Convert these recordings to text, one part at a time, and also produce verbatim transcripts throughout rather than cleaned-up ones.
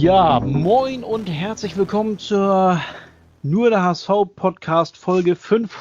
Ja, moin und herzlich willkommen zur Nur der H S V Podcast Folge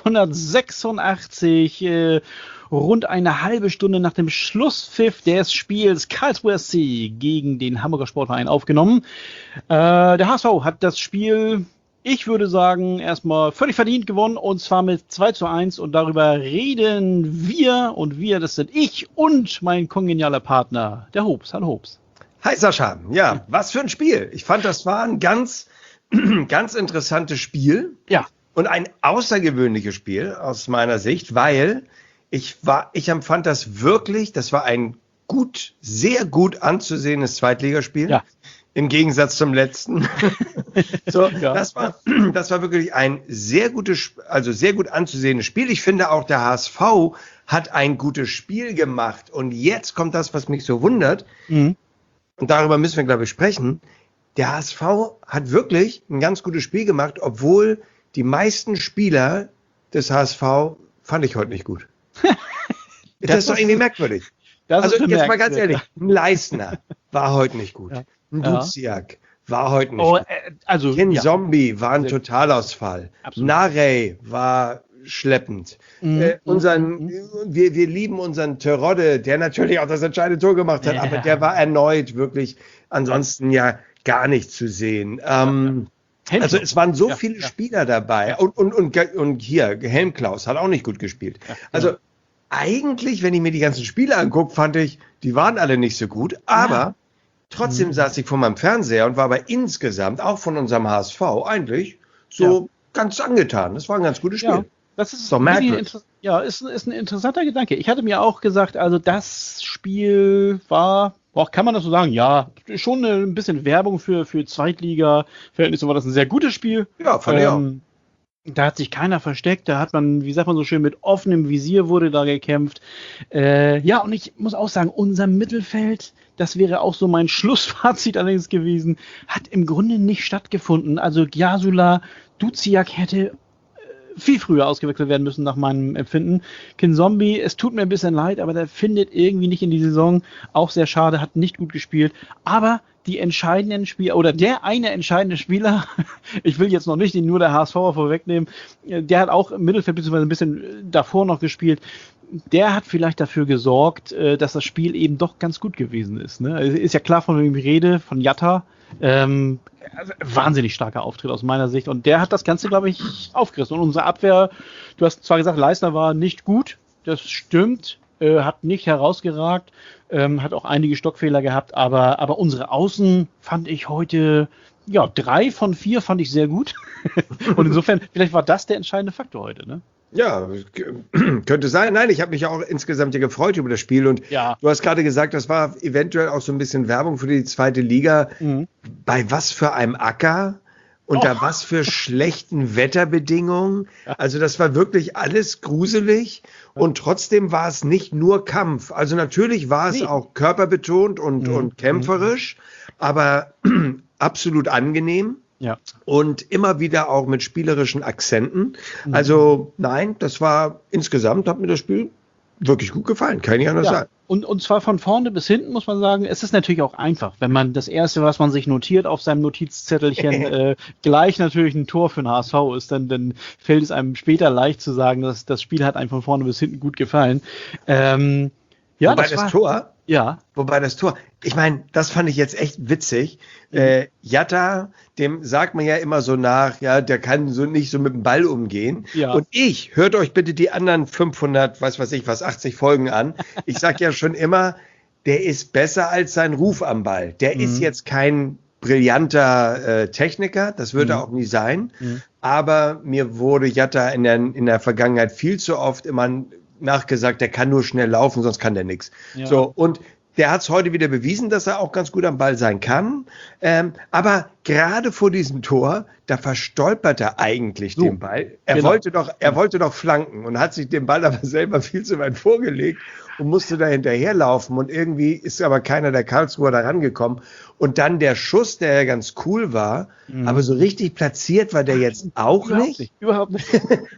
fünfhundertsechsundachtzig. Äh, rund eine halbe Stunde nach dem Schlusspfiff des Spiels Karlsruhe S C gegen den Hamburger Sportverein aufgenommen. Äh, der H S V hat das Spiel, ich würde sagen, erstmal völlig verdient gewonnen, und zwar mit zwei zu eins, und darüber reden wir, und wir, das sind ich und mein kongenialer Partner, der Hobbs. Hallo Hobbs. Hi Sascha, ja, was für ein Spiel. Ich fand, das war ein ganz, ganz interessantes Spiel. Ja. Und ein außergewöhnliches Spiel aus meiner Sicht, weil ich war, ich empfand das wirklich, das war ein gut, sehr gut anzusehendes Zweitligaspiel. Ja. Im Gegensatz zum letzten. so, ja. das war, das war wirklich ein sehr gutes, also sehr gut anzusehendes Spiel. Ich finde auch, der H S V hat ein gutes Spiel gemacht. Und jetzt kommt das, was mich so wundert. Mhm. Und darüber müssen wir, glaube ich, sprechen. Der H S V hat wirklich ein ganz gutes Spiel gemacht, obwohl die meisten Spieler des H S V fand ich heute nicht gut. das, das ist doch irgendwie merkwürdig. Also jetzt mal ganz ehrlich, ein Leistner war heute nicht gut. Ja. Ein Duziak ja. war heute nicht oh, gut. Äh, also, Ken ja. Zombie war ein Totalausfall. Narey war schleppend. Mhm. Äh, unseren, mhm. wir, wir lieben unseren Terodde, der natürlich auch das entscheidende Tor gemacht hat, ja. aber der war erneut wirklich ansonsten ja gar nicht zu sehen. Ähm, ja. Also es waren so ja. viele ja. Spieler dabei. Ja. Und, und, und, und hier, Helmklaus hat auch nicht gut gespielt. Ja. Also eigentlich, wenn ich mir die ganzen Spiele angucke, fand ich, die waren alle nicht so gut, aber ja. trotzdem mhm. saß ich vor meinem Fernseher und war aber insgesamt, auch von unserem H S V, eigentlich so ja. ganz angetan. Das war ein ganz gutes Spiel. Ja. Das ist doch merkwürdig. Ja, ist, ist ein interessanter Gedanke. Ich hatte mir auch gesagt, also das Spiel war, boah, kann man das so sagen? Ja, schon ein bisschen Werbung für, für Zweitliga-Verhältnisse, war das ein sehr gutes Spiel. Ja, fand ich auch. Ähm, Da hat sich keiner versteckt, da hat man, wie sagt man so schön, mit offenem Visier wurde da gekämpft. Äh, ja, und ich muss auch sagen, unser Mittelfeld, das wäre auch so mein Schlussfazit allerdings gewesen, hat im Grunde nicht stattgefunden. Also Gyasula, Duziak hätte viel früher ausgewechselt werden müssen nach meinem Empfinden. Ken Zombie, es tut mir ein bisschen leid, aber der findet irgendwie nicht in die Saison. Auch sehr schade, hat nicht gut gespielt. Aber die entscheidenden Spieler, oder der eine entscheidende Spieler, ich will jetzt noch nicht den nur der H S V vorwegnehmen, der hat auch im Mittelfeld bzw. ein bisschen davor noch gespielt. Der hat vielleicht dafür gesorgt, dass das Spiel eben doch ganz gut gewesen ist. Ne? Ist ja klar, von wem ich rede, von Jatta. Ähm, also wahnsinnig starker Auftritt aus meiner Sicht. Und der hat das Ganze, glaube ich, aufgerissen. Und unsere Abwehr, du hast zwar gesagt, Leistner war nicht gut, das stimmt, äh, hat nicht herausgeragt, ähm, hat auch einige Stockfehler gehabt, aber, aber unsere Außen fand ich heute, ja, drei von vier fand ich sehr gut. Und insofern, vielleicht war das der entscheidende Faktor heute, ne? Ja, könnte sein. Nein, ich habe mich auch insgesamt ja gefreut über das Spiel. Und ja. du hast gerade gesagt, das war eventuell auch so ein bisschen Werbung für die zweite Liga. Mhm. Bei was für einem Acker? Unter oh. was für schlechten Wetterbedingungen? Also das war wirklich alles gruselig. Und trotzdem war es nicht nur Kampf. Also natürlich war es nee. auch körperbetont und, mhm. und kämpferisch, aber absolut angenehm. Ja. Und immer wieder auch mit spielerischen Akzenten. Mhm. Also nein, das war insgesamt, hat mir das Spiel wirklich gut gefallen, kann ich anders ja. sagen. Und, und zwar von vorne bis hinten, muss man sagen. Es ist natürlich auch einfach, wenn man das Erste, was man sich notiert auf seinem Notizzettelchen, äh, gleich natürlich ein Tor für den H S V ist, dann, dann fällt es einem später leicht zu sagen, dass das Spiel hat einem von vorne bis hinten gut gefallen. Ähm, ja, Wobei das, das war, Tor, ja. Wobei das Tor, ich meine, das fand ich jetzt echt witzig. Mhm. Äh, Jatta, dem sagt man ja immer so nach, ja, der kann so nicht so mit dem Ball umgehen. Ja. Und ich, hört euch bitte die anderen fünfhundert, was weiß ich, was, achtzig Folgen an. Ich sag ja schon immer, der ist besser als sein Ruf am Ball. Der mhm. ist jetzt kein brillanter äh, Techniker, das wird mhm. er auch nie sein. Mhm. Aber mir wurde Jatta in der, in der Vergangenheit viel zu oft immer nachgesagt, der kann nur schnell laufen, sonst kann der nichts. Ja. So, und der hat es heute wieder bewiesen, dass er auch ganz gut am Ball sein kann. Ähm, aber gerade vor diesem Tor, da verstolpert er eigentlich so, den Ball. Er, genau. wollte doch, er wollte doch flanken und hat sich den Ball aber selber viel zu weit vorgelegt und musste da hinterherlaufen. Und irgendwie ist aber keiner der Karlsruher da rangekommen. Und dann der Schuss, der ja ganz cool war, mhm. aber so richtig platziert war der jetzt auch überhaupt nicht. nicht. Überhaupt nicht.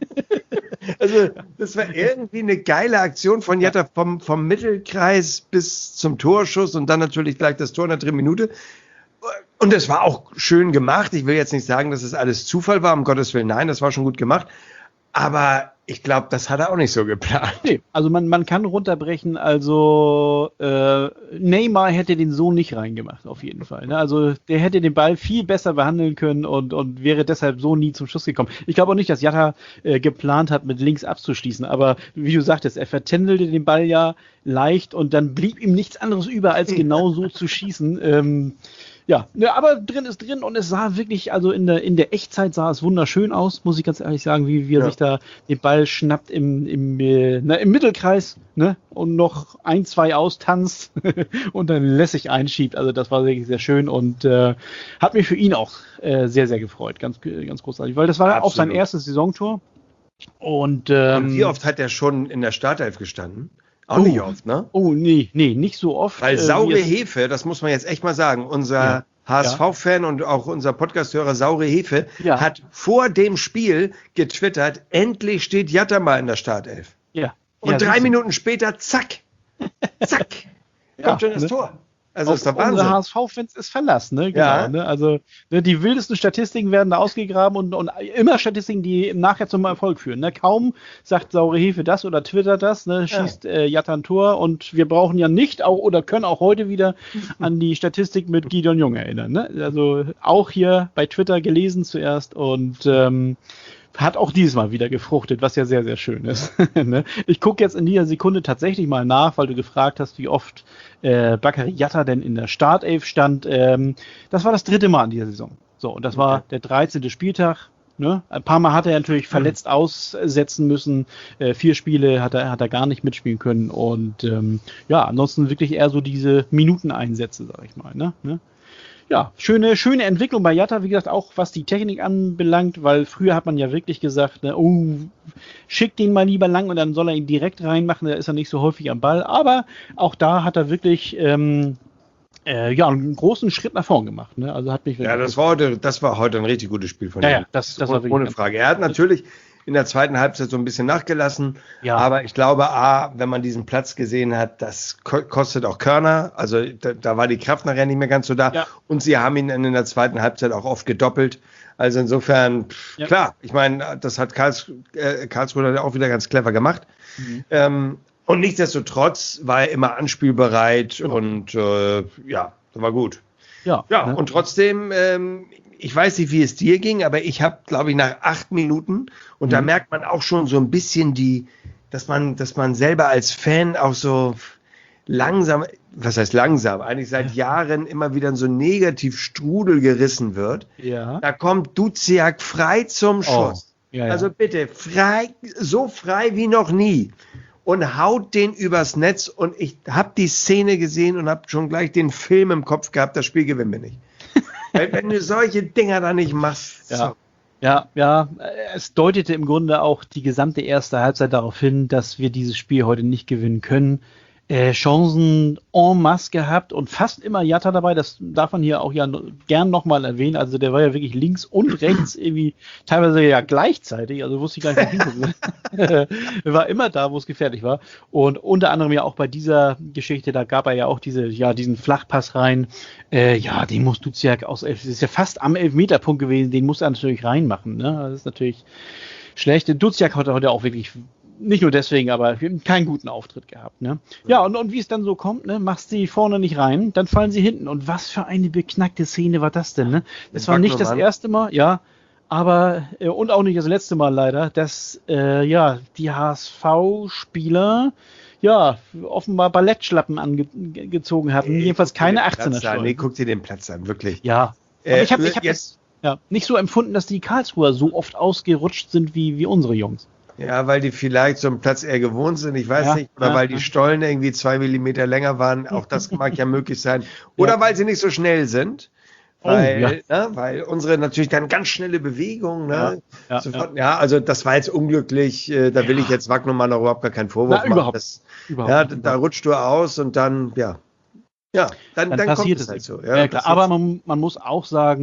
Also das war irgendwie eine geile Aktion von Jatta vom, vom Mittelkreis bis zum Torschuss und dann natürlich gleich das Tor in der dritten Minute. Und es war auch schön gemacht. Ich will jetzt nicht sagen, dass es alles Zufall war, um Gottes Willen. Nein, das war schon gut gemacht. Aber ich glaube, das hat er auch nicht so geplant. Nee, also man, man kann runterbrechen, also äh, Neymar hätte den so nicht reingemacht, auf jeden Fall. Ne? Also der hätte den Ball viel besser behandeln können und, und wäre deshalb so nie zum Schuss gekommen. Ich glaube auch nicht, dass Jatta äh, geplant hat, mit links abzuschließen, aber wie du sagtest, er vertändelte den Ball ja leicht und dann blieb ihm nichts anderes über, als genau so zu schießen. Ähm, Ja, ne, aber drin ist drin und es sah wirklich, also in der, in der Echtzeit sah es wunderschön aus, muss ich ganz ehrlich sagen, wie, wie er Ja. sich da den Ball schnappt im, im, äh, na, im Mittelkreis, ne, und noch ein, zwei austanzt und dann lässig einschiebt. Also das war wirklich sehr schön und äh, hat mich für ihn auch äh, sehr, sehr gefreut, ganz, ganz großartig, weil das war Absolut. auch sein erstes Saisontor. Und, ähm, Und wie oft hat er schon in der Startelf gestanden? Auch Oh. nicht oft, ne? Oh, nee, nee, nicht so oft. Weil äh, saure wie es- Hefe, das muss man jetzt echt mal sagen, unser Ja. H S V-Fan und auch unser Podcast-Hörer Saure Hefe Ja. hat vor dem Spiel getwittert, endlich steht Jatta mal in der Startelf. Ja. Und ja, drei siehst du. Minuten später, zack, zack, Ja, kommt schon das ne? Tor. Also ist doch Unsere Wahnsinn. H S V-Fans ist Verlass, ne? Genau, Ja. ne? Also ne, die wildesten Statistiken werden da ausgegraben und, und immer Statistiken, die nachher zum Erfolg führen. Ne? Kaum sagt saure Hefe das oder twittert das, ne? Schießt äh, Jatta ein Tor und wir brauchen ja nicht auch oder können auch heute wieder an die Statistik mit Gideon Jung erinnern. Ne? Also auch hier bei Twitter gelesen zuerst und ähm, hat auch dieses Mal wieder gefruchtet, was ja sehr, sehr schön ist. Ne? Ich gucke jetzt in dieser Sekunde tatsächlich mal nach, weil du gefragt hast, wie oft äh, Bakary Jatta denn in der Startelf stand. Ähm, das war das dritte Mal in dieser Saison. So, und das war Okay. der dreizehnte Spieltag. Ne? Ein paar Mal hat er natürlich verletzt aussetzen müssen. Äh, vier Spiele hat er, hat er gar nicht mitspielen können. Und ähm, ja, ansonsten wirklich eher so diese Minuteneinsätze, sag ich mal. Ne? Ne? Ja, schöne, schöne Entwicklung bei Jatta, wie gesagt, auch was die Technik anbelangt, weil früher hat man ja wirklich gesagt, ne, oh, schick den mal lieber lang und dann soll er ihn direkt reinmachen, da ist er nicht so häufig am Ball, aber auch da hat er wirklich ähm, äh, ja, einen großen Schritt nach vorn gemacht. Ne? Also hat mich Ja, wirklich das war heute, das war heute ein richtig gutes Spiel von Ja, ihm. ja, das- das war wirklich ohne ganz- Frage. Er hat natürlich in der zweiten Halbzeit so ein bisschen nachgelassen, Ja. aber ich glaube, A, wenn man diesen Platz gesehen hat, das ko- kostet auch Körner, also da, da war die Kraft nachher nicht mehr ganz so da Ja. und sie haben ihn in der zweiten Halbzeit auch oft gedoppelt. Also insofern, pff, Ja. klar, ich meine, das hat Karls, äh, Karlsruhe auch wieder ganz clever gemacht. Mhm. Ähm, und nichtsdestotrotz war er immer anspielbereit Genau. und äh, ja, das war gut. ja, Ja, ne? und trotzdem, ähm, ich weiß nicht, wie es dir ging, aber ich habe, glaube ich, nach acht Minuten, und da Mhm. merkt man auch schon so ein bisschen die, dass man, dass man selber als Fan auch so langsam, was heißt langsam, eigentlich seit Jahren immer wieder in so einen Negativstrudel gerissen wird. ja. Da kommt Duziak frei zum Schuss. Oh, ja, ja. Also bitte, frei, so frei wie noch nie. Und haut den übers Netz und ich habe die Szene gesehen und habe schon gleich den Film im Kopf gehabt, das Spiel gewinnen wir nicht. Weil wenn du solche Dinger da nicht machst, Ja. so. Ja, ja, äh, es deutete im Grunde auch die gesamte erste Halbzeit darauf hin, dass wir dieses Spiel heute nicht gewinnen können. Äh, Chancen en masse gehabt und fast immer Jatta dabei, das darf man hier auch ja no- gern nochmal erwähnen. Also der war ja wirklich links und rechts irgendwie teilweise ja gleichzeitig, also wusste ich gar nicht, wo ich hingucken. War immer da, wo es gefährlich war. Und unter anderem ja auch bei dieser Geschichte, da gab er ja auch diese, ja, diesen Flachpass rein. Äh, ja, den musst du ja aus elf, das ist ja fast am Elfmeterpunkt gewesen, den muss er natürlich reinmachen. Ne? Das ist natürlich schlecht. Duziak hat heute auch wirklich, nicht nur deswegen, aber keinen guten Auftritt gehabt. Ne? Ja, und, und wie es dann so kommt, ne, machst sie vorne nicht rein, dann fallen sie hinten. Und was für eine beknackte Szene war das denn? Ne? Das war nicht das Wagnermann. erste Mal, ja, aber äh, und auch nicht das letzte Mal leider, dass äh, ja die H S V-Spieler ja offenbar Ballettschlappen angezogen hatten, Ey, jedenfalls guck dir keine den Platz achtzehner an. Nee, Stollen. guck dir den Platz an, wirklich. Ja, aber Äh, ich habe ich hab jetzt- das ja, nicht so empfunden, dass die Karlsruher so oft ausgerutscht sind wie, wie unsere Jungs. Ja, weil die vielleicht so einen Platz eher gewohnt sind, ich weiß Ja, nicht, oder ja, weil die ja. Stollen irgendwie zwei Millimeter länger waren, auch das mag ja möglich sein. Oder Ja. weil sie nicht so schnell sind. Oh, Weil, ne, weil unsere natürlich dann ganz schnelle Bewegungen, ne? Ja, ja, Sofort, ja. also das war jetzt unglücklich, äh, da will ich jetzt Wagnermann auch überhaupt gar keinen Vorwurf Na, machen. überhaupt. Das, Überhaupt ja, nicht. da rutscht du aus und dann, ja, ja, dann, dann, dann kommt passiert es es halt nicht. so. Ja, klar. das Aber jetzt- man, man muss auch sagen,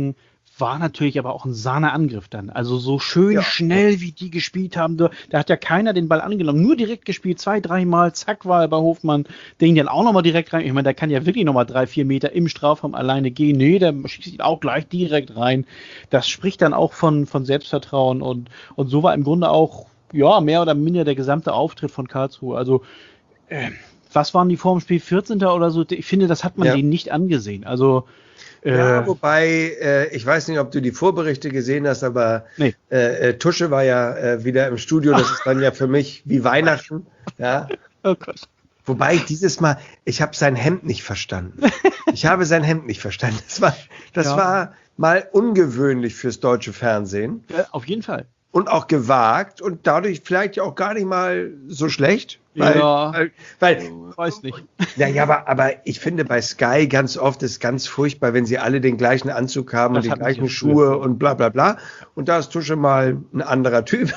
war natürlich aber auch ein Sahneangriff dann. Also so schön Ja. schnell, wie die gespielt haben. Da, da hat ja keiner den Ball angenommen. Nur direkt gespielt, zwei, dreimal, zack, war er bei Hofmann. Den dann auch nochmal direkt rein. Ich meine, der kann ja wirklich nochmal drei, vier Meter im Strafraum alleine gehen. Nee, der schießt ihn auch gleich direkt rein. Das spricht dann auch von, von Selbstvertrauen. Und, und so war im Grunde auch, ja, mehr oder minder der gesamte Auftritt von Karlsruhe. Also, äh, was waren die vor dem Spiel? vierzehnter oder so? Ich finde, das hat man Ja. denen nicht angesehen. Also, Ja, äh, wobei, äh, ich weiß nicht, ob du die Vorberichte gesehen hast, aber Nee. äh, äh, Tusche war ja äh, wieder im Studio. Das ist dann ja für mich wie Weihnachten. Ja. oh Gott. Wobei ich dieses Mal, ich habe sein Hemd nicht verstanden. Ich habe sein Hemd nicht verstanden. Das war, das Ja. war mal ungewöhnlich fürs deutsche Fernsehen Ja, auf jeden Fall. und auch gewagt und dadurch vielleicht ja auch gar nicht mal so schlecht. Weil, Ja. weil, weil Weiß nicht. ja, ja, aber, aber ich finde bei Sky ganz oft ist ganz furchtbar, wenn sie alle den gleichen Anzug haben Das und die hatten sie gleichen ja Schuhe früher. und bla bla bla. Und da ist Tusche mal ein anderer Typ.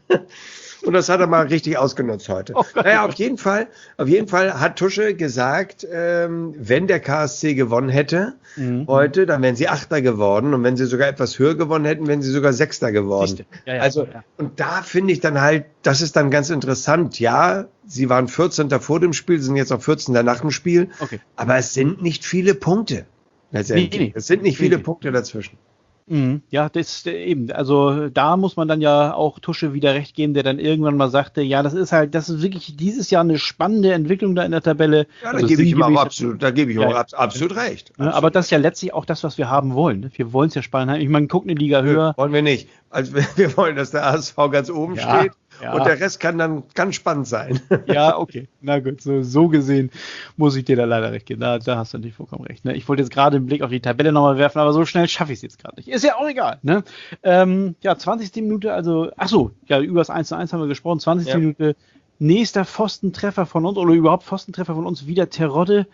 Und das hat er mal richtig ausgenutzt heute. Oh Gott. Naja, auf jeden Fall, auf jeden Fall hat Tusche gesagt, ähm, wenn der K S C gewonnen hätte Mhm. heute, dann wären sie Achter geworden. Und wenn sie sogar etwas höher gewonnen hätten, wären sie sogar Sechster geworden. Siehste. Ja, ja, also, ja. und da finde ich dann halt, das ist dann ganz interessant. Ja, sie waren vierzehnter vor dem Spiel, sind jetzt auch vierzehnter nach dem Spiel. Okay. Aber es sind nicht viele Punkte. Letztendlich. Nee, nee. Es sind nicht Nee, viele nee. Punkte dazwischen. Mhm. Ja, das äh, eben. Also da muss man dann ja auch Tusche wieder recht geben, der dann irgendwann mal sagte, ja, das ist halt, das ist wirklich dieses Jahr eine spannende Entwicklung da in der Tabelle. Ja, da Also gebe ich ihm auch sinngemäß- absolut, da gebe ich ihm Ja, auch ja. abs- absolut recht. Ne, aber das ist ja letztlich auch das, was wir haben wollen. Ne? Wir wollen es ja spannend haben. Ich meine, guck eine Liga höher. Wollen wir nicht. Also wir, wir wollen, dass der A S V ganz oben Ja, steht ja. und der Rest kann dann ganz spannend sein. Ja, okay. Na gut, so, so gesehen muss ich dir da leider recht geben. Da, da hast du natürlich vollkommen recht. Ne? Ich wollte jetzt gerade einen Blick auf die Tabelle nochmal werfen, aber so schnell schaffe ich es jetzt gerade nicht. Ist ja auch egal. Ne? Ähm, ja, zwanzigste Minute, also, ach so, ja, über das eins zu eins haben wir gesprochen. zwanzigste Ja. Minute, nächster Pfostentreffer von uns, oder überhaupt Pfostentreffer von uns, wieder Terodde.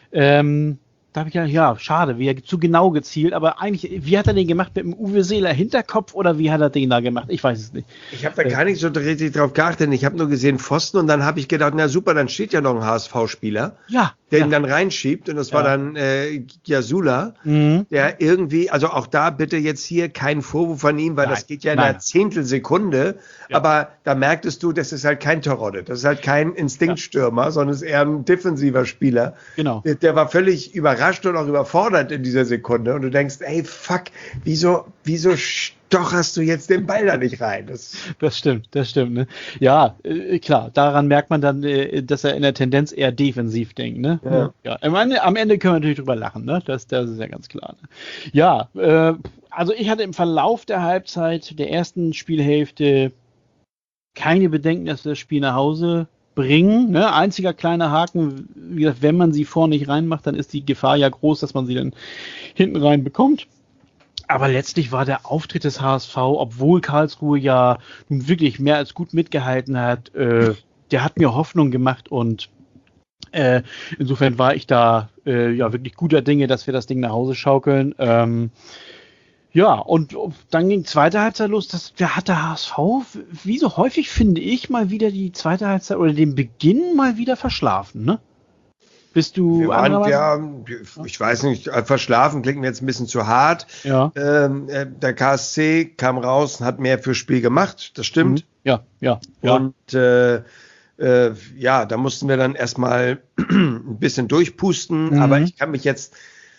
Ähm, da habe ich ja, ja, schade, wie er zu genau gezielt, aber eigentlich, wie hat er den gemacht mit dem Uwe Seeler Hinterkopf oder wie hat er den da gemacht? Ich weiß es nicht. Ich habe da gar nicht so richtig drauf geachtet. Ich habe nur gesehen Pfosten und dann habe ich gedacht, na super, dann steht ja noch ein H S V-Spieler, Ja. der ja. ihn dann reinschiebt und das war Ja. dann äh, Yasula, Mhm. der irgendwie, also auch da bitte jetzt hier kein Vorwurf an ihm, weil Nein, das geht ja in nein. einer Zehntelsekunde, Ja. aber da merktest du, das ist halt kein Terodde, das ist halt kein Instinktstürmer, sondern ist eher ein defensiver Spieler. Genau. Der, der war völlig überrascht und auch überfordert in dieser Sekunde und du denkst, ey, fuck, wieso, wieso stocherst du jetzt den Ball da nicht rein? Das, Das stimmt, das stimmt. Ne? Ja, äh, klar, daran merkt man dann, äh, dass er in der Tendenz eher defensiv denkt. Ne? Ja. Ja, am, Ende, am Ende können wir natürlich drüber lachen, ne? das, das ist ja ganz klar. Ne? Ja, äh, also ich hatte im Verlauf der Halbzeit der ersten Spielhälfte keine Bedenken, dass wir das Spiel nach Hause bringen. Ne? Einziger kleiner Haken, wie gesagt, wenn man sie vorne nicht reinmacht, dann ist die Gefahr ja groß, dass man sie dann hinten rein bekommt. Aber letztlich war der Auftritt des H S V, obwohl Karlsruhe ja nun wirklich mehr als gut mitgehalten hat, äh, der hat mir Hoffnung gemacht und äh, insofern war ich da äh, ja wirklich guter Dinge, dass wir das Ding nach Hause schaukeln. Ähm, ja, und dann ging zweite Halbzeit los. Das, da hat der H S V, wie so häufig finde ich, mal wieder die zweite Halbzeit oder den Beginn mal wieder verschlafen, ne? Bist du wir waren, anderer ja, Meinung? ich weiß nicht, verschlafen klingt mir jetzt ein bisschen zu hart. Ja. Ähm, äh, der K S C kam raus und hat mehr fürs Spiel gemacht, das stimmt. Mhm. Ja, ja, ja. Und äh, äh, ja, da mussten wir dann erstmal ein bisschen durchpusten, Mhm. aber ich kann mich jetzt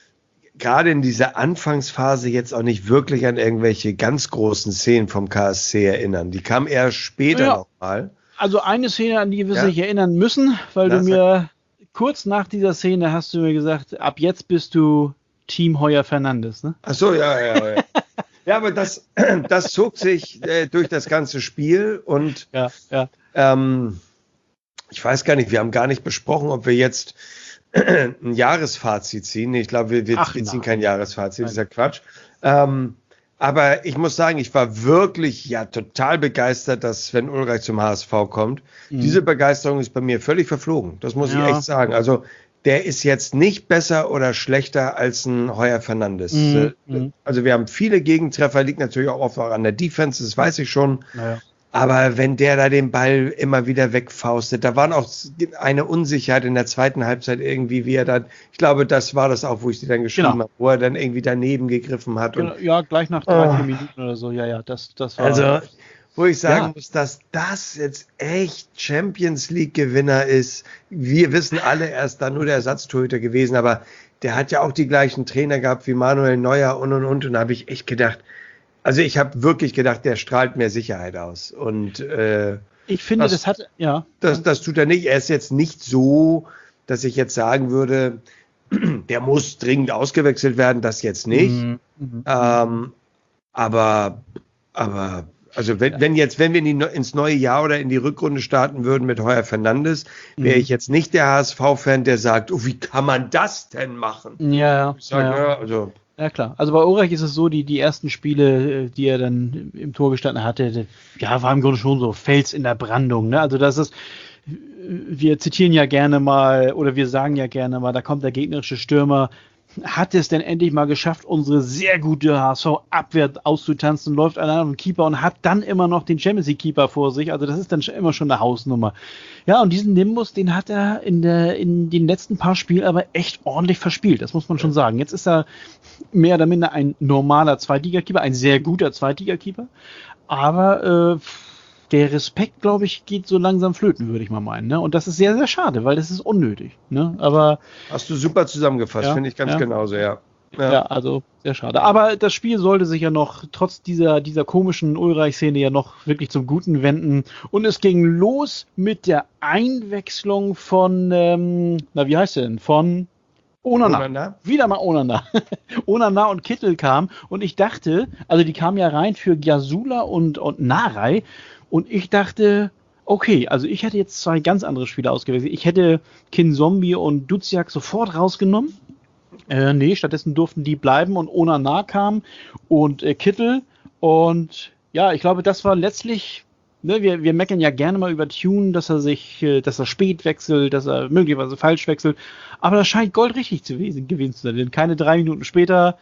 gerade in dieser Anfangsphase jetzt auch nicht wirklich an irgendwelche ganz großen Szenen vom K S C erinnern. Die kamen eher später Ja. nochmal. Also eine Szene, an die wir Ja. sich erinnern müssen, weil Na, du mir kurz nach dieser Szene hast du mir gesagt, ab jetzt bist du Team Heuer Fernandes, ne? Ach so, ja, ja, ja. Ja, aber das, das zog sich äh, durch das ganze Spiel und Ja, ja. ähm, ich weiß gar nicht, wir haben gar nicht besprochen, ob wir jetzt ein Jahresfazit ziehen. Ich glaube, wir, wir, Ach, wir ziehen nein. kein Jahresfazit, Nein. das ist ja Quatsch. Ähm, aber ich muss sagen, ich war wirklich ja total begeistert, dass Sven Ulreich zum H S V kommt. Mhm. Diese Begeisterung ist bei mir völlig verflogen. Das muss Ja. ich echt sagen. Also der ist jetzt nicht besser oder schlechter als ein Heuer Fernandes. Mhm. Äh, Also wir haben viele Gegentreffer, liegt natürlich auch oft auch an der Defense, das weiß ich schon. Naja. Aber wenn der da den Ball immer wieder wegfaustet, da war auch eine Unsicherheit in der zweiten Halbzeit irgendwie, wie er dann, ich glaube, das war das auch, wo ich die dann geschrieben genau. habe, wo er dann irgendwie daneben gegriffen hat. Genau, und, ja, gleich nach drei, oh. vier Minuten oder so, ja, ja, das, das war... Also, wo ich sagen ja. muss, dass das jetzt echt Champions League-Gewinner ist. Wir wissen alle, er ist da nur der Ersatztorhüter gewesen, aber der hat ja auch die gleichen Trainer gehabt wie Manuel Neuer und und und. Und da habe ich echt gedacht, also ich habe wirklich gedacht, der strahlt mehr Sicherheit aus. Und äh, ich finde, das, das hat, ja. Das, das tut er nicht. Er ist jetzt nicht so, dass ich jetzt sagen würde, der muss dringend ausgewechselt werden, das jetzt nicht. Mhm. Ähm, aber, aber, also wenn, ja. wenn jetzt, wenn wir in die, ins neue Jahr oder in die Rückrunde starten würden mit Heuer Fernandes, wäre mhm. ich jetzt nicht der H S V-Fan, der sagt, oh, wie kann man das denn machen? Ja, ich sag, ja. ja also Ja klar, also bei Ulreich ist es so, die, die ersten Spiele, die er dann im Tor gestanden hatte, ja, war im Grunde schon so Fels in der Brandung, ne? Also das ist, wir zitieren ja gerne mal, oder wir sagen ja gerne mal, da kommt der gegnerische Stürmer, hat es denn endlich mal geschafft, unsere sehr gute H S V-Abwehr auszutanzen, läuft einer an den Keeper und hat dann immer noch den Champions League-Keeper vor sich, also das ist dann immer schon eine Hausnummer. Ja, und diesen Nimbus, den hat er in der in den letzten paar Spielen aber echt ordentlich verspielt, das muss man schon sagen. Jetzt ist er mehr oder minder ein normaler Zweitligakeeper, ein sehr guter Zweitligakeeper, aber äh, der Respekt, glaube ich, geht so langsam flöten, würde ich mal meinen. Ne? Und das ist sehr, sehr schade, weil das ist unnötig. Ne? Aber hast du super zusammengefasst, ja, finde ich ganz ja. genauso, ja. ja. Ja, also sehr schade. Aber das Spiel sollte sich ja noch, trotz dieser, dieser komischen Ulreich-Szene, ja noch wirklich zum Guten wenden. Und es ging los mit der Einwechslung von, ähm, na, wie heißt der denn? Von Onana. Onana. Wieder mal Onana. Onana und Kittel kamen. Und ich dachte, also die kamen ja rein für Gyasula und, und Narei. Und ich dachte, okay, also ich hätte jetzt zwei ganz andere Spieler ausgewählt. Ich hätte Kinzombie und Duziak sofort rausgenommen. Äh, nee, stattdessen durften die bleiben und Onana kam und äh, Kittel. Und ja, ich glaube, das war letztlich, ne, wir, wir meckern ja gerne mal über Tune, dass er sich, äh, dass er spät wechselt, dass er möglicherweise falsch wechselt. Aber das scheint goldrichtig zu gewesen, gewesen zu sein. Denn keine drei Minuten später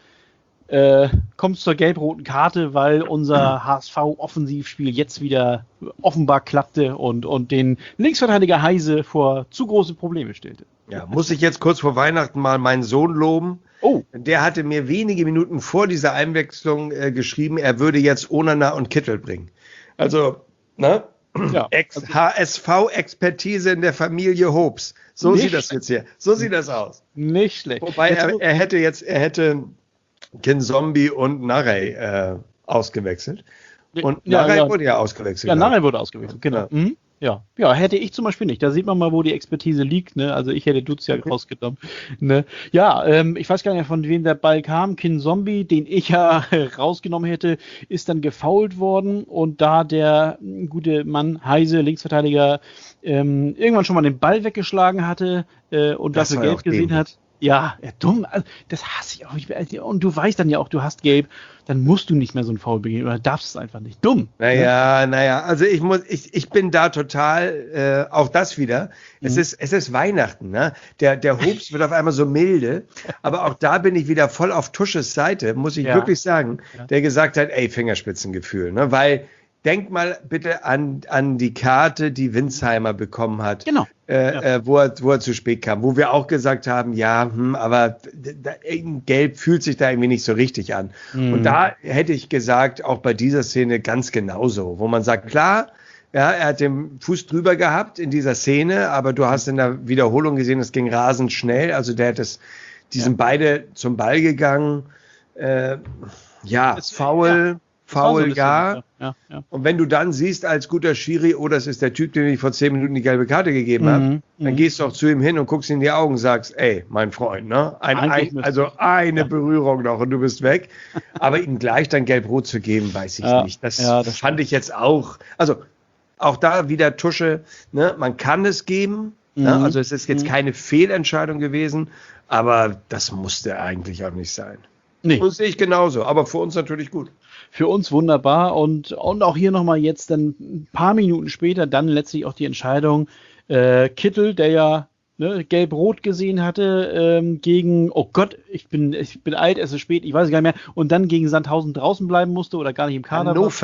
Äh, kommt es zur gelb-roten Karte, weil unser H S V-Offensivspiel jetzt wieder offenbar klappte und, und den Linksverteidiger Heise vor zu große Probleme stellte. Ja, muss ich jetzt kurz vor Weihnachten mal meinen Sohn loben. Oh. Der hatte mir wenige Minuten vor dieser Einwechslung äh, geschrieben, er würde jetzt Onana und Kittel bringen. Also, ne? Ja, Ex- also H S V-Expertise in der Familie Hobbs. So sieht das jetzt hier. So sieht das aus. Nicht schlecht. Wobei er, er hätte jetzt, er hätte Kinzombie und Narei äh, ausgewechselt. Und ja, Narei ja. wurde ja ausgewechselt. Ja, Narei wurde ausgewechselt, genau. Ja. Mhm. Ja. ja, hätte ich zum Beispiel nicht. Da sieht man mal, wo die Expertise liegt. Ne? Also ich hätte Duziak okay. rausgenommen. Ne? Ja, ähm, ich weiß gar nicht, von wem der Ball kam. Kinzombie, den ich ja rausgenommen hätte, ist dann gefoult worden. Und da der gute Mann Heise, Linksverteidiger, ähm, irgendwann schon mal den Ball weggeschlagen hatte äh, und das dafür gelb gesehen hat. Ja, ja, dumm. Also, das hasse ich auch. Und du weißt dann ja auch, du hast gelb, dann musst du nicht mehr so ein Foul begehen oder darfst es einfach nicht. Dumm. Naja, ne? naja, also ich muss, ich, ich bin da total, äh, auch das wieder. Mhm. Es ist, es ist Weihnachten, ne? Der, der Hobbs wird auf einmal so milde, aber auch da bin ich wieder voll auf Tusches Seite, muss ich ja. wirklich sagen, ja. der gesagt hat, ey, Fingerspitzengefühl, ne? Weil, denk mal bitte an, an die Karte, die Winsheimer bekommen hat. Genau. Äh, ja. äh, wo, er, wo er zu spät kam. Wo wir auch gesagt haben, ja, hm, aber da, Gelb fühlt sich da irgendwie nicht so richtig an. Mhm. Und da hätte ich gesagt, auch bei dieser Szene ganz genauso. Wo man sagt, klar, ja, er hat den Fuß drüber gehabt in dieser Szene, aber du hast in der Wiederholung gesehen, es ging rasend schnell. Also der hat es, die ja. sind beide zum Ball gegangen. Äh, ja, es, Foul. Ja. Foul, so ja. Ja, ja. Und wenn du dann siehst als guter Schiri, oh, das ist der Typ, dem ich vor zehn Minuten die gelbe Karte gegeben mhm, habe, dann mhm. gehst du auch zu ihm hin und guckst ihn in die Augen und sagst, ey, mein Freund, ne? Ein, ein, also eine ja. Berührung noch und du bist weg. Aber ihm gleich dann gelb-rot zu geben, weiß ich ja, nicht. Das, ja, das fand ich jetzt auch, also auch da wieder Tusche, ne? Man kann es geben, mhm. ne? Also es ist jetzt mhm. keine Fehlentscheidung gewesen, aber das musste eigentlich auch nicht sein. Nee. Das sehe ich genauso, aber für uns natürlich gut. Für uns wunderbar und, und auch hier nochmal jetzt dann ein paar Minuten später dann letztlich auch die Entscheidung, äh, Kittel, der ja ne, gelb-rot gesehen hatte, ähm, gegen, oh Gott, ich bin, ich bin alt, es ist spät, ich weiß gar nicht mehr, und dann gegen Sandhausen draußen bleiben musste oder gar nicht im Kader Hannover. war.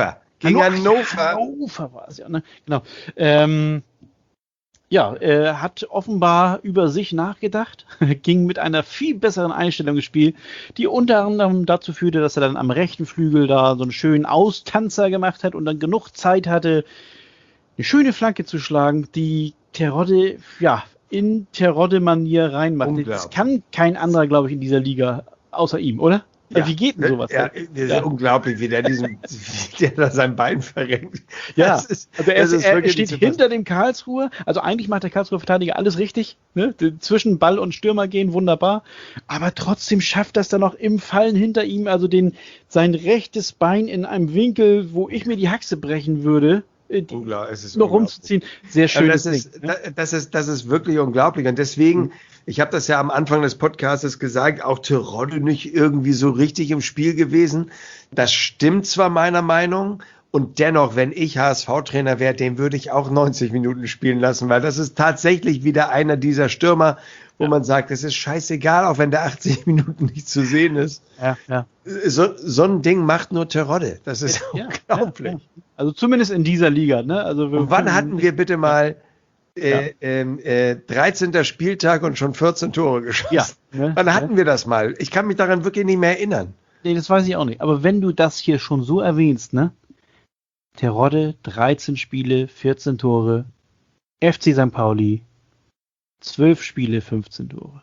Gegen Hannover. Hannover war es ja, ne? Genau. Ähm, ja, er hat offenbar über sich nachgedacht, ging mit einer viel besseren Einstellung ins Spiel, die unter anderem dazu führte, dass er dann am rechten Flügel da so einen schönen Austanzer gemacht hat und dann genug Zeit hatte, eine schöne Flanke zu schlagen, die Terodde, ja, in Terodde-Manier reinmacht. Das kann kein anderer, glaube ich, in dieser Liga, außer ihm, oder? Ja, wie geht denn sowas? Ja, das ist ja unglaublich, wie der diesen, wie der da sein Bein verrenkt. Ja, das ist, also er, ist, er steht hinter dem Karlsruher, also eigentlich macht der Karlsruher Verteidiger alles richtig, ne? Zwischen Ball und Stürmer gehen, wunderbar, aber trotzdem schafft das dann noch im Fallen hinter ihm, also den, sein rechtes Bein in einem Winkel, wo ich mir die Haxe brechen würde, es ist noch rumzuziehen. Sehr schön. Das ist, Ding, ne? das, ist, das ist wirklich unglaublich. Und deswegen, mhm. ich habe das ja am Anfang des Podcasts gesagt, auch Terodde nicht irgendwie so richtig im Spiel gewesen. Das stimmt zwar meiner Meinung, und dennoch, wenn ich H S V-Trainer wäre, den würde ich auch neunzig Minuten spielen lassen, weil das ist tatsächlich wieder einer dieser Stürmer, wo ja. man sagt, es ist scheißegal, auch wenn der achtzig Minuten nicht zu sehen ist. Ja, ja. So, so ein Ding macht nur Terodde. Das ist ja, unglaublich. Ja, ja. Also zumindest in dieser Liga. Ne? Also wir und wann hatten wir bitte mal äh, ja. äh, dreizehnter Spieltag und schon vierzehn Tore geschossen? Ja, ne? Wann hatten ja. wir das mal? Ich kann mich daran wirklich nicht mehr erinnern. Nee, das weiß ich auch nicht. Aber wenn du das hier schon so erwähnst, ne? Terodde, dreizehn Spiele, vierzehn Tore. F C Sankt Pauli, zwölf Spiele, fünfzehn Tore.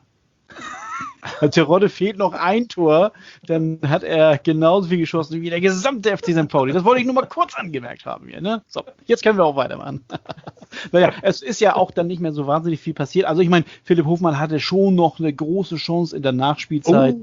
Terodde fehlt noch ein Tor, dann hat er genauso viel geschossen wie der gesamte F C Sankt Pauli. Das wollte ich nur mal kurz angemerkt haben hier. Ne? So, jetzt können wir auch weitermachen. Naja, es ist ja auch dann nicht mehr so wahnsinnig viel passiert. Also ich meine, Philipp Hofmann hatte schon noch eine große Chance in der Nachspielzeit.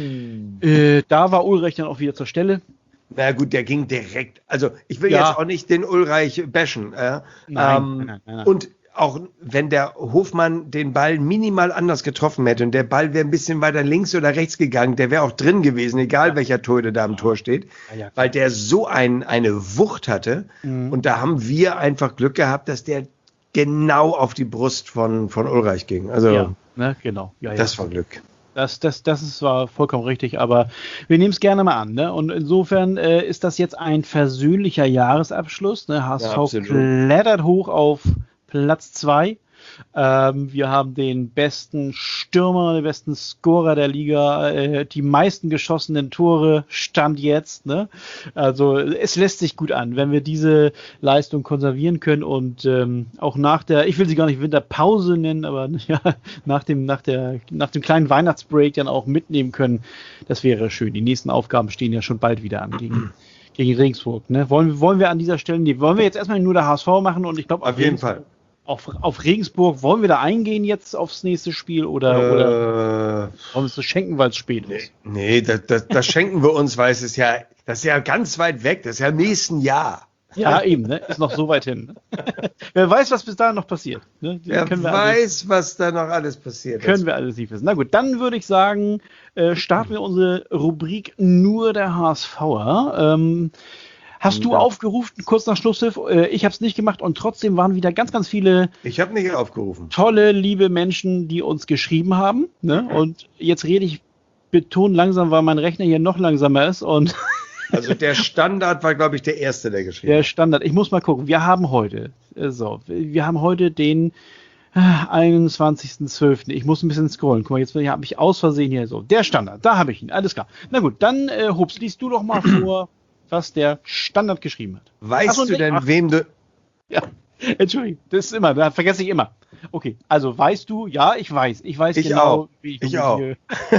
Oh. Äh, da war Ulreich dann auch wieder zur Stelle. Na gut, der ging direkt. Also ich will ja. jetzt auch nicht den Ulreich bashen. Äh, nein, ähm, nein, nein, nein. Und auch wenn der Hofmann den Ball minimal anders getroffen hätte und der Ball wäre ein bisschen weiter links oder rechts gegangen, der wäre auch drin gewesen, egal ja. welcher Torhüter da am Tor steht, ja, ja, weil der so ein, eine Wucht hatte. Mhm. Und da haben wir einfach Glück gehabt, dass der genau auf die Brust von, von Ulreich ging. Also ja, ne, genau. Ja, das war Glück. Das, das, das ist zwar vollkommen richtig, aber wir nehmen es gerne mal an. Ne? Und insofern äh, ist das jetzt ein versöhnlicher Jahresabschluss. Ne? H S V ja, klettert hoch auf Platz zwei. Ähm, wir haben den besten Stürmer, den besten Scorer der Liga, äh, die meisten geschossenen Tore, Stand jetzt. Ne? Also es lässt sich gut an, wenn wir diese Leistung konservieren können und ähm, auch nach der, ich will sie gar nicht Winterpause nennen, aber ja, nach dem, nach der, nach dem kleinen Weihnachtsbreak dann auch mitnehmen können. Das wäre schön. Die nächsten Aufgaben stehen ja schon bald wieder an gegen, gegen Regensburg. Ne? Wollen, wollen wir an dieser Stelle, nee, wollen wir jetzt erstmal nur der H S V machen und ich glaube auf jeden Fall. Auf, auf Regensburg, wollen wir da eingehen jetzt aufs nächste Spiel oder, äh, oder wollen wir es so schenken, weil es spät ist? Nee, das, das, das schenken wir uns, weil es ist ja, das ist ja ganz weit weg, das ist ja im nächsten Jahr. Ja, eben, ne? Ist noch so weit hin. Ne? Wer weiß, was bis dahin noch passiert. Ne? Wer weiß, alles, was da noch alles passiert. Können ist. wir alles nicht wissen. Na gut, dann würde ich sagen, äh, starten wir unsere Rubrik nur der HSVer. Ähm, Hast du ja. aufgerufen, kurz nach Schlusspfiff? Ich habe es nicht gemacht und trotzdem waren wieder ganz, ganz viele Ich habe nicht aufgerufen. tolle, liebe Menschen, die uns geschrieben haben. Ne? Und jetzt rede ich betont langsam, weil mein Rechner hier noch langsamer ist. Und also der Standard war, glaube ich, der erste, der geschrieben hat. Der Standard. Ich muss mal gucken. Wir haben heute, so, wir haben heute den einundzwanzigsten zwölften Ich muss ein bisschen scrollen. Guck mal, jetzt habe ich aus Versehen hier so. Der Standard, da habe ich ihn. Alles klar. Na gut, dann, äh, Hups, liest du doch mal vor, was der Standard geschrieben hat. Weißt so, du denn, ach, wem du... Ja, Entschuldigung, das ist immer, das vergesse ich immer. Okay, also weißt du, ja, ich weiß. Ich weiß ich genau, auch. wie ich, ich auch.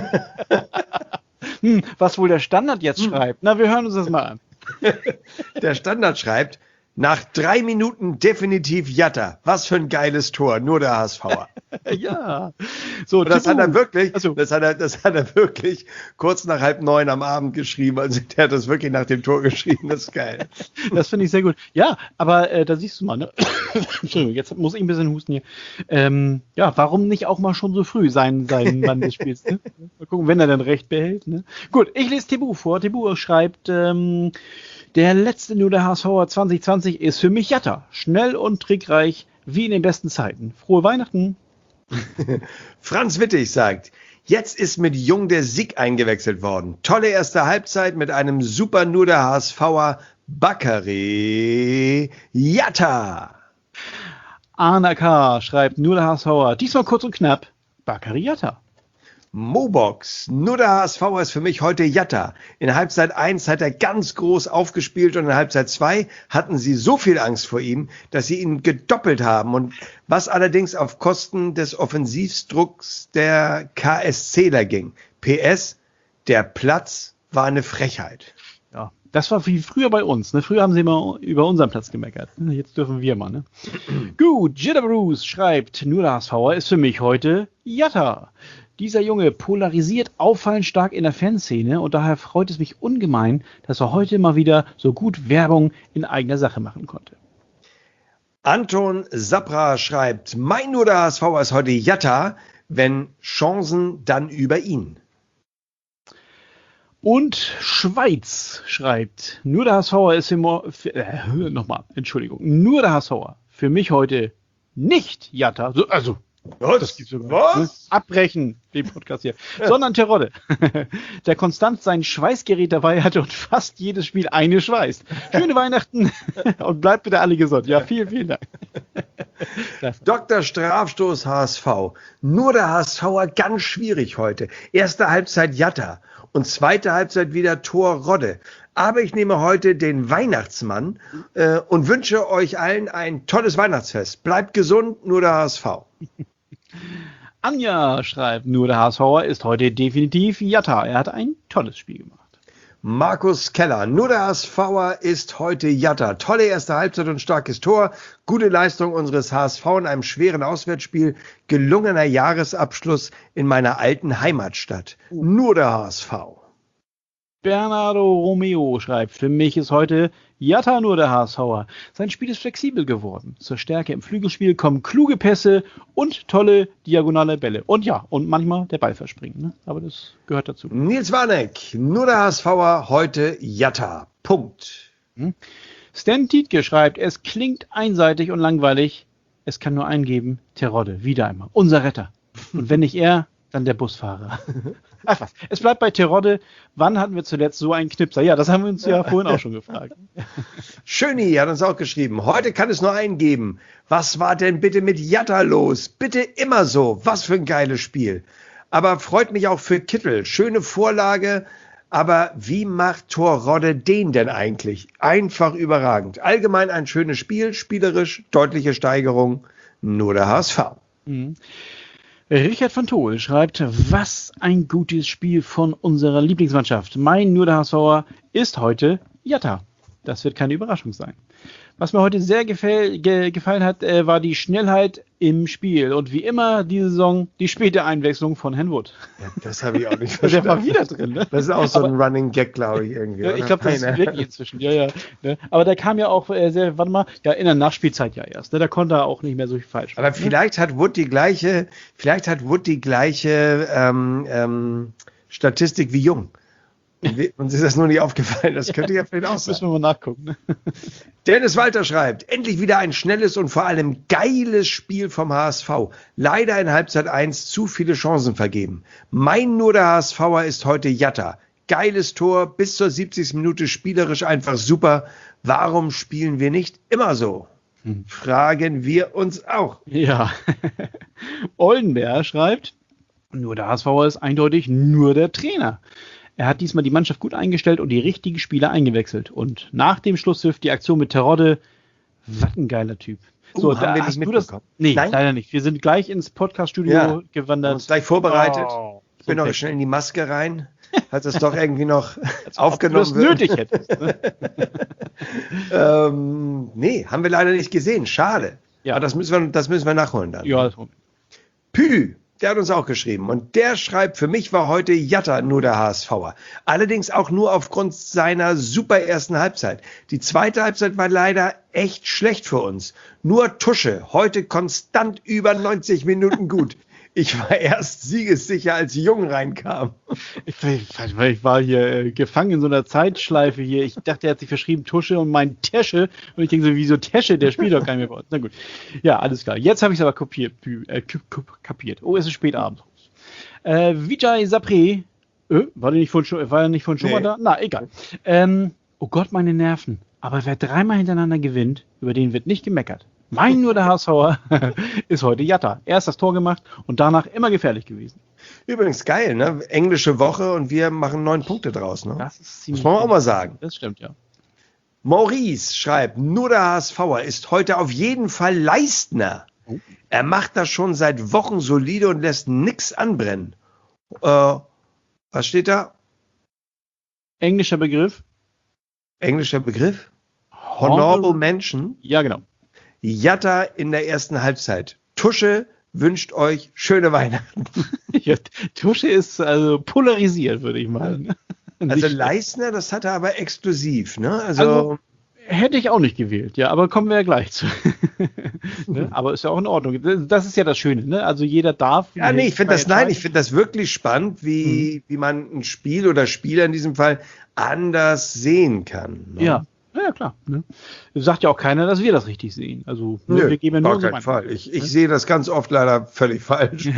hm, was wohl der Standard jetzt hm. schreibt. Na, wir hören uns das mal an. Der Standard schreibt, nach drei Minuten definitiv Jatta. Was für ein geiles Tor, nur der HSVer. Ja. So, und das Tipu. hat er wirklich, also. das hat er, das hat er wirklich kurz nach halb neun am Abend geschrieben. Also der hat das wirklich nach dem Tor geschrieben. Das ist geil. Das finde ich sehr gut. Ja, aber äh, da siehst du mal, ne? Entschuldigung, jetzt muss ich ein bisschen husten hier. Ähm, ja, warum nicht auch mal schon so früh sein, sein Mann des Spiels? Ne? Mal gucken, wenn er dann recht behält. Ne? Gut, ich lese Tibu vor. Tibu schreibt, ähm, der letzte nur der HSVer zwanzig zwanzig ist für mich Jatta. Schnell und trickreich, wie in den besten Zeiten. Frohe Weihnachten. Franz Wittig sagt, jetzt ist mit Jung der Sieg eingewechselt worden. Tolle erste Halbzeit mit einem super nur der HSVer Bakary Jatta. Arna K. schreibt, nur der HSVer. Diesmal kurz und knapp, Bakary Jatta. Mobox, nur der H S V ist für mich heute Jatta. In Halbzeit eins hat er ganz groß aufgespielt und in Halbzeit zwei hatten sie so viel Angst vor ihm, dass sie ihn gedoppelt haben. Und was allerdings auf Kosten des Offensivdrucks der KSCler ging. P S, der Platz war eine Frechheit. Ja, das war wie früher bei uns. Ne? Früher haben sie immer über unseren Platz gemeckert. Jetzt dürfen wir mal. Ne? Gut, Jitter Bruce schreibt, nur der HSVer ist für mich heute Jatta. Dieser Junge polarisiert auffallend stark in der Fanszene und daher freut es mich ungemein, dass er heute mal wieder so gut Werbung in eigener Sache machen konnte. Anton Sapra schreibt, mein nur der HSVer ist heute Jatta, wenn Chancen, dann über ihn. Und Schweiz schreibt, nur der HSVer ist immer, äh, nochmal, Entschuldigung, nur der HSVer, für mich heute nicht Jatta, so, also, Was? das gibt's sogar. Was? Abbrechen, den Podcast hier. Sondern Terodde, der konstant sein Schweißgerät dabei hatte und fast jedes Spiel eine schweißt. Schöne Weihnachten und bleibt bitte alle gesund. Ja, vielen, vielen Dank. Doktor Strafstoß H S V. Nur der HSVer ganz schwierig heute. Erste Halbzeit Jatta und zweite Halbzeit wieder Tor Rodde. Aber ich nehme heute den Weihnachtsmann äh, und wünsche euch allen ein tolles Weihnachtsfest. Bleibt gesund, nur der H S V. Anja schreibt, nur der HSVer ist heute definitiv Jatta. Er hat ein tolles Spiel gemacht. Markus Keller, nur der HSVer ist heute Jatta. Tolle erste Halbzeit und starkes Tor. Gute Leistung unseres H S V in einem schweren Auswärtsspiel. Gelungener Jahresabschluss in meiner alten Heimatstadt. Nur der H S V. Bernardo Romeo schreibt, für mich ist heute Jatta nur der HSVer. Sein Spiel ist flexibel geworden. Zur Stärke im Flügelspiel kommen kluge Pässe und tolle diagonale Bälle. Und ja, und manchmal der Ball verspringen. Ne? Aber das gehört dazu. Nils Warneck, nur der HSVer, heute Jatta. Punkt. Hm? Stan Tietke schreibt, es klingt einseitig und langweilig. Es kann nur einen geben, Terodde, wieder einmal. Unser Retter. Und wenn nicht er, dann der Busfahrer. Ach was, es bleibt bei Terodde. Wann hatten wir zuletzt so einen Knipser? Ja, das haben wir uns ja vorhin auch schon gefragt. Schöni hat uns auch geschrieben, heute kann es nur einen geben. Was war denn bitte mit Jatta los? Bitte immer so. Was für ein geiles Spiel. Aber freut mich auch für Kittel. Schöne Vorlage. Aber wie macht Tor Rodde den denn eigentlich? Einfach überragend. Allgemein ein schönes Spiel, spielerisch, deutliche Steigerung. Nur der H S V. Mhm. Richard van Tol schreibt, was ein gutes Spiel von unserer Lieblingsmannschaft. Mein nur der HSVer ist heute Jatta. Das wird keine Überraschung sein. Was mir heute sehr gefäll, ge, gefallen hat, äh, war die Schnellheit im Spiel. Und wie immer diese Saison die späte Einwechslung von Herrn Wood. Ja, das habe ich auch nicht verstanden. Der war wieder drin. Ne? Das ist auch so aber, ein Running Gag, glaube ich, irgendwie. Ja, ich glaube, das ist wirklich inzwischen. Ja, ja. Ne? Aber der kam ja auch äh, sehr, warte mal, ja, in der Nachspielzeit ja erst. Ne? Da konnte er auch nicht mehr so viel falsch machen. Aber vielleicht ne? hat Wood die gleiche, vielleicht hat Wood die gleiche ähm, ähm, Statistik wie Jung. Uns ist das nur nicht aufgefallen, das könnte ja vielleicht auch sein. Müssen wir mal nachgucken. Ne? Dennis Walter schreibt, endlich wieder ein schnelles und vor allem geiles Spiel vom H S V. Leider in Halbzeit eins zu viele Chancen vergeben. Mein nur der HSVer ist heute Jatta. Geiles Tor, bis zur siebzigsten Minute spielerisch einfach super. Warum spielen wir nicht immer so? Hm. Fragen wir uns auch. Ja. Oldenberg schreibt, nur der HSVer ist eindeutig nur der Trainer. Er hat diesmal die Mannschaft gut eingestellt und die richtigen Spieler eingewechselt. Und nach dem Schlusspfiff die Aktion mit Terodde. Was ein geiler Typ. So, uh, haben da wir nicht mitbekommen? Das? Nee, Nein? leider nicht. Wir sind gleich ins Podcast-Studio ja. gewandert. Uns gleich vorbereitet. Oh, ich bin so noch schnell in die Maske rein, als es doch irgendwie noch aufgenommen wird. Ob du das nötig hättest. Ne? ähm, nee, haben wir leider nicht gesehen. Schade. Ja. Aber das müssen wir, das müssen wir nachholen dann. Ja, Pü. Der hat uns auch geschrieben und der schreibt, für mich war heute Jatta nur der HSVer. Allerdings auch nur aufgrund seiner super ersten Halbzeit. Die zweite Halbzeit war leider echt schlecht für uns. Nur Tusche, heute konstant über neunzig Minuten gut. Ich war erst siegessicher, als Jung reinkam. Ich, ich war hier äh, gefangen in so einer Zeitschleife hier. Ich dachte, er hat sich verschrieben Tusche und mein Tesche. Und ich denke so, wieso Tesche? Der spielt doch keinen mehr bei uns. Na gut. Ja, alles klar. Jetzt habe ich es aber kopiert, äh, kapiert. Oh, es ist spät abends. Äh, Vijay Sapre. Äh, war der nicht vorhin schon, war der nicht vorhin schon nee. mal da? Na, egal. Ähm, oh Gott, meine Nerven. aber wer dreimal hintereinander gewinnt, über den wird nicht gemeckert. Mein nur der HSVer ist heute Jatta. Erst das Tor gemacht und danach immer gefährlich gewesen. Übrigens geil, ne? Englische Woche und wir machen neun Punkte draus, ne? Das ist ziemlich Muss man auch mal sagen. Das stimmt, ja. Maurice schreibt, nur der HSVer ist heute auf jeden Fall Leistner. Oh. Er macht das schon seit Wochen solide und lässt nix anbrennen. Äh, was steht da? Englischer Begriff. Englischer Begriff? Honorable Mention? Ja, genau. Jatta in der ersten Halbzeit. Tusche wünscht euch schöne Weihnachten. Ja, Tusche ist also polarisiert, würde ich meinen. Also Leistner, das hat er aber exklusiv, ne? Also, also hätte ich auch nicht gewählt, ja, aber kommen wir ja gleich zu. Ne? Aber ist ja auch in Ordnung. Das ist ja das Schöne, ne? Also jeder darf. Ja, nee, ich finde das, nein, ich finde das wirklich spannend, wie, mhm. wie man ein Spiel oder Spieler in diesem Fall anders sehen kann. Ne? Ja. Ja, klar. Ne? Sagt ja auch keiner, dass wir das richtig sehen. Also Nö, wir geben ja nur gar keinen Fall. Ich, ich sehe das ganz oft leider völlig falsch.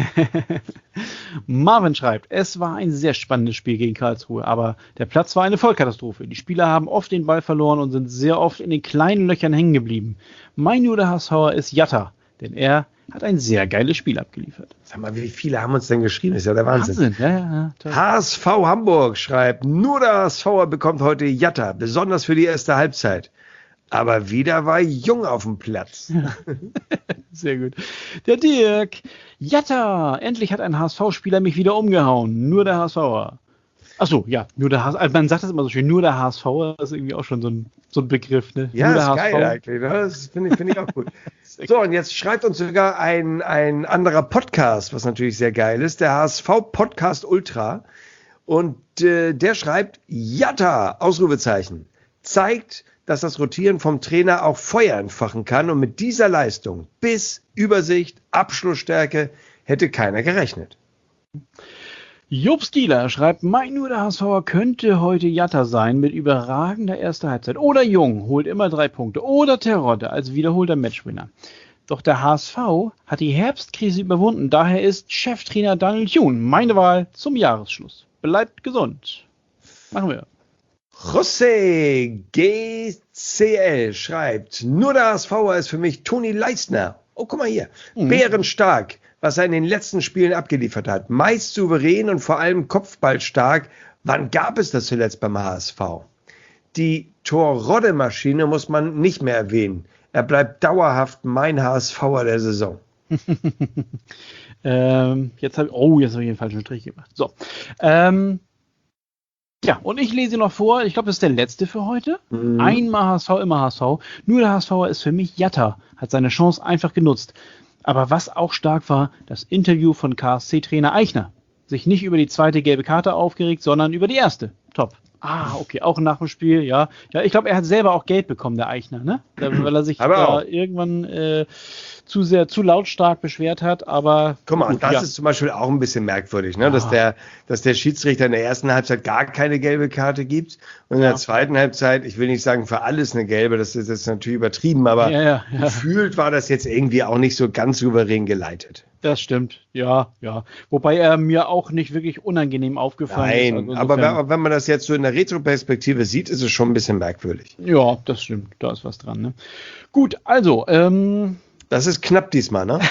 Marvin schreibt, es war ein sehr spannendes Spiel gegen Karlsruhe, aber der Platz war eine Vollkatastrophe. Die Spieler haben oft den Ball verloren und sind sehr oft in den kleinen Löchern hängen geblieben. Mein nur der HSVer ist Jatta, denn er hat ein sehr geiles Spiel abgeliefert. Sag mal, wie viele haben uns denn geschrieben? Das ist ja der Wahnsinn. Wahnsinn. Ja, ja, ja, H S V Hamburg schreibt, nur der HSVer bekommt heute Jatta, besonders für die erste Halbzeit. Aber wieder war Jung auf dem Platz. Ja. Sehr gut. Der Dirk, Jatta, endlich hat ein H S V-Spieler mich wieder umgehauen. Nur der HSVer. Achso, ja, nur der H S V. Also man sagt das immer so schön, nur der HSVer, das ist irgendwie auch schon so ein, so ein Begriff. Ne? Ja, nur das der ist H S V. geil eigentlich. Ne? Das finde ich, find ich auch gut. So, und jetzt schreibt uns sogar ein, ein anderer Podcast, was natürlich sehr geil ist, der H S V-Podcast Ultra. Und äh, der schreibt, Jatta, Ausrufezeichen, zeigt, dass das Rotieren vom Trainer auch Feuer entfachen kann. Und mit dieser Leistung, Biss, Übersicht, Abschlussstärke, hätte keiner gerechnet. Jobs Gieler schreibt, mein nur der HSVer könnte heute Jatta sein mit überragender erster Halbzeit. Oder Jung holt immer drei Punkte. Oder Terodde als wiederholter Matchwinner. Doch der H S V hat die Herbstkrise überwunden. Daher ist Cheftrainer Daniel Thune meine Wahl zum Jahresschluss. Bleibt gesund. Machen wir. José G C L schreibt, nur der HSVer ist für mich Toni Leistner. Oh, guck mal hier. Mhm. Bärenstark, was er in den letzten Spielen abgeliefert hat. Meist souverän und vor allem kopfballstark. Wann gab es das zuletzt beim H S V? Die Torrodde-Maschine muss man nicht mehr erwähnen. Er bleibt dauerhaft mein HSVer der Saison. ähm, jetzt habe ich, oh, jetzt habe ich einen falschen Strich gemacht. So, ähm, ja, und ich lese noch vor, ich glaube, das ist der letzte für heute. Mhm. Einmal H S V, immer H S V. Nur der HSVer ist für mich Jatta, hat seine Chance einfach genutzt. Aber was auch stark war, das Interview von K S C-Trainer Eichner. Sich nicht über die zweite gelbe Karte aufgeregt, sondern über die erste. Top. Ah, okay, auch nach dem Spiel, ja. Ja, ich glaube, er hat selber auch Geld bekommen, der Eichner, ne? Weil er sich aber da auch irgendwann äh, zu sehr, zu lautstark beschwert hat, aber. Guck mal, gut, das ja. ist zum Beispiel auch ein bisschen merkwürdig, ne? Ah. Dass der, dass der Schiedsrichter in der ersten Halbzeit gar keine gelbe Karte gibt und in Ja. der zweiten Halbzeit, ich will nicht sagen für alles eine gelbe, das ist jetzt natürlich übertrieben, aber Ja, ja, ja. gefühlt war das jetzt irgendwie auch nicht so ganz souverän geleitet. Das stimmt, ja, ja. Wobei er mir auch nicht wirklich unangenehm aufgefallen ist. Nein, Also aber insofern- wenn, wenn man das jetzt so in der Retroperspektive sieht, ist es schon ein bisschen merkwürdig. Ja, das stimmt, da ist was dran, ne? Gut, also, ähm, Das ist knapp diesmal, ne?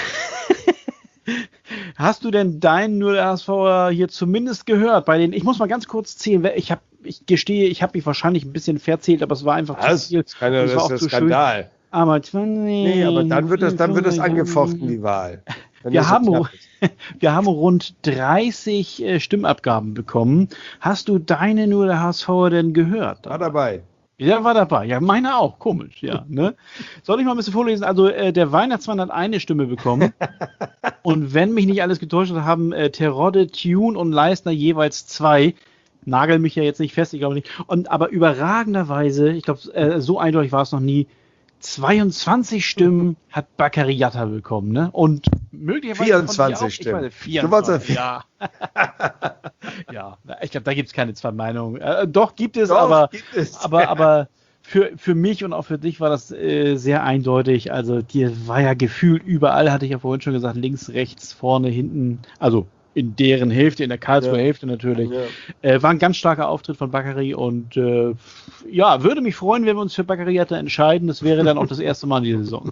hast du denn deinen nur der HSVer hier zumindest gehört? Bei den, ich muss mal ganz kurz zählen, wer- ich habe, ich gestehe, ich habe mich wahrscheinlich ein bisschen verzählt, aber es war einfach Das zu viel. ist keine, Es war das auch ist zu ein Skandal. Aber zwanzig, Nee, aber dann wird das, dann wird das angefochten, die Wahl. Wenn Wir das so haben, knapp ist. wir haben rund dreißig äh, Stimmabgaben bekommen. Hast du deine nur der HSVer denn gehört? War dabei. Ja, war dabei. Ja, meine auch. Komisch, ja. Ne? Soll ich mal ein bisschen vorlesen? Also, äh, der Weihnachtsmann hat eine Stimme bekommen. Und wenn mich nicht alles getäuscht hat, haben äh, Terodde, Thune und Leistner jeweils zwei. Nagel mich ja jetzt nicht fest, ich glaube nicht. Und aber überragenderweise, ich glaube, äh, so eindeutig war es noch nie, zweiundzwanzig Stimmen hat Bakary Jatta bekommen, ne? Und möglicherweise vierundzwanzig von dir auch, Stimmen. Ich meine, vierundzwanzig, Du ja. Ja, ich glaube, da gibt es keine zwei Meinungen. Äh, doch, gibt es, Doch, aber, gibt es. aber, aber für, für mich und auch für dich war das äh, sehr eindeutig. Also, dir war ja gefühlt überall, hatte ich ja vorhin schon gesagt, links, rechts, vorne, hinten, also in deren Hälfte, in der Karlsruher Ja. Hälfte natürlich. Ja. Äh, war ein ganz starker Auftritt von Bakary und äh, ja, würde mich freuen, wenn wir uns für Bakary Jatta entscheiden. Das wäre dann auch das erste Mal in dieser Saison.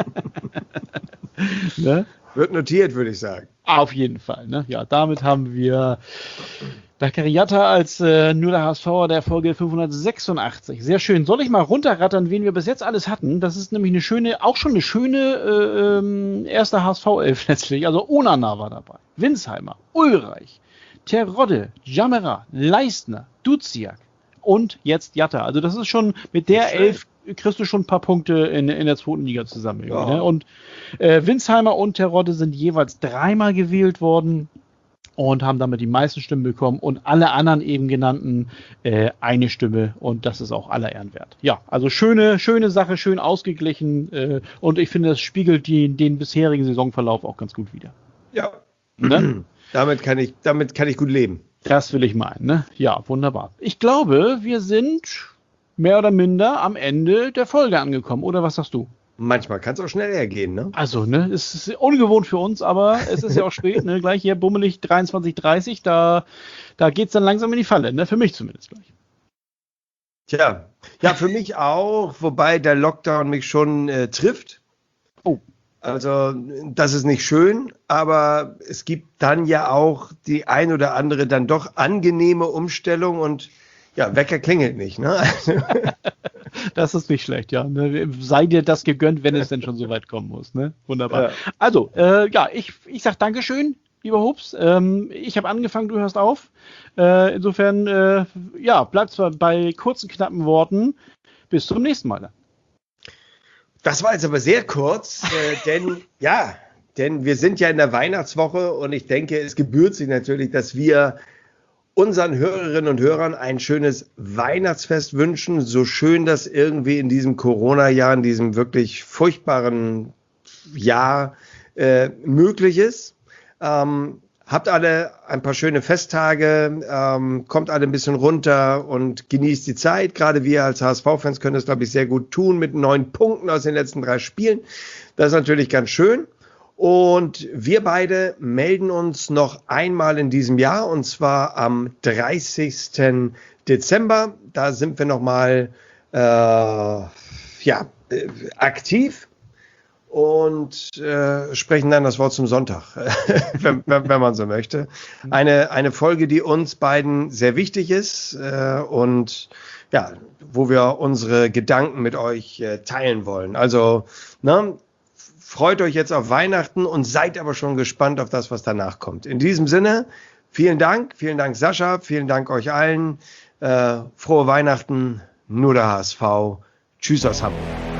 Ne? Wird notiert, würde ich sagen. Auf jeden Fall. Ne? Ja, damit haben wir Bakary Jatta als äh, nur der H S V der Folge fünfhundertsechsundachtzig. Sehr schön. Soll ich mal runterrattern, wen wir bis jetzt alles hatten? Das ist nämlich eine schöne, auch schon eine schöne äh, ähm, erste H S V-Elf letztlich. Also Onana war dabei, Winsheimer, Ulreich, Terodde, Jamera, Leistner, Duziak und jetzt Jatta. Also das ist schon, mit der Schön. Elf kriegst du schon ein paar Punkte in, in der zweiten Liga zusammen. Ja. Ne? Und äh, Winsheimer und Terodde sind jeweils dreimal gewählt worden und haben damit die meisten Stimmen bekommen und alle anderen eben genannten äh, eine Stimme und das ist auch aller Ehren wert. Ja, also schöne, schöne Sache, schön ausgeglichen äh, und ich finde, das spiegelt die, den bisherigen Saisonverlauf auch ganz gut wider. Ja. Ne? damit, kann ich, damit kann ich gut leben. Das will ich meinen, ne? Ja, wunderbar. Ich glaube, wir sind mehr oder minder am Ende der Folge angekommen, oder was sagst du? Manchmal kann es auch schneller gehen, ne? Also, ne, es ist ungewohnt für uns, aber es ist ja auch spät, ne? Gleich hier bummelig dreiundzwanzig Uhr dreißig, da, da geht's dann langsam in die Falle, ne? Für mich zumindest gleich. Tja, ja, für mich auch, wobei der Lockdown mich schon äh, trifft. Oh. Also, das ist nicht schön, aber es gibt dann ja auch die ein oder andere dann doch angenehme Umstellung und ja, Wecker klingelt nicht, ne? Das ist nicht schlecht, ja. Ne? Sei dir das gegönnt, wenn es denn schon so weit kommen muss, ne? Wunderbar. Ja. Also, äh, ja, ich, ich sag Dankeschön, lieber Hups. Ähm, ich habe angefangen, du hörst auf. Äh, insofern, äh, ja, bleibt zwar bei kurzen, knappen Worten. Bis zum nächsten Mal. Das war jetzt aber sehr kurz, äh, denn ja, denn wir sind ja in der Weihnachtswoche und ich denke, es gebührt sich natürlich, dass wir unseren Hörerinnen und Hörern ein schönes Weihnachtsfest wünschen. So schön das irgendwie in diesem Corona-Jahr, in diesem wirklich furchtbaren Jahr äh, möglich ist. Ähm, habt alle ein paar schöne Festtage, ähm, kommt alle ein bisschen runter und genießt die Zeit. Gerade wir als H S V-Fans können das, glaube ich, sehr gut tun mit neun Punkten aus den letzten drei Spielen. Das ist natürlich ganz schön. Und wir beide melden uns noch einmal in diesem Jahr und zwar am dreißigsten Dezember. Da sind wir nochmal äh, ja, äh, aktiv und äh, sprechen dann das Wort zum Sonntag, wenn, wenn man so möchte. Eine, eine Folge, die uns beiden sehr wichtig ist äh, und ja, wo wir unsere Gedanken mit euch äh, teilen wollen. Also, ne? Freut euch jetzt auf Weihnachten und seid aber schon gespannt auf das, was danach kommt. In diesem Sinne, vielen Dank, vielen Dank Sascha, vielen Dank euch allen. Äh, frohe Weihnachten, nur der H S V. Tschüss aus Hamburg.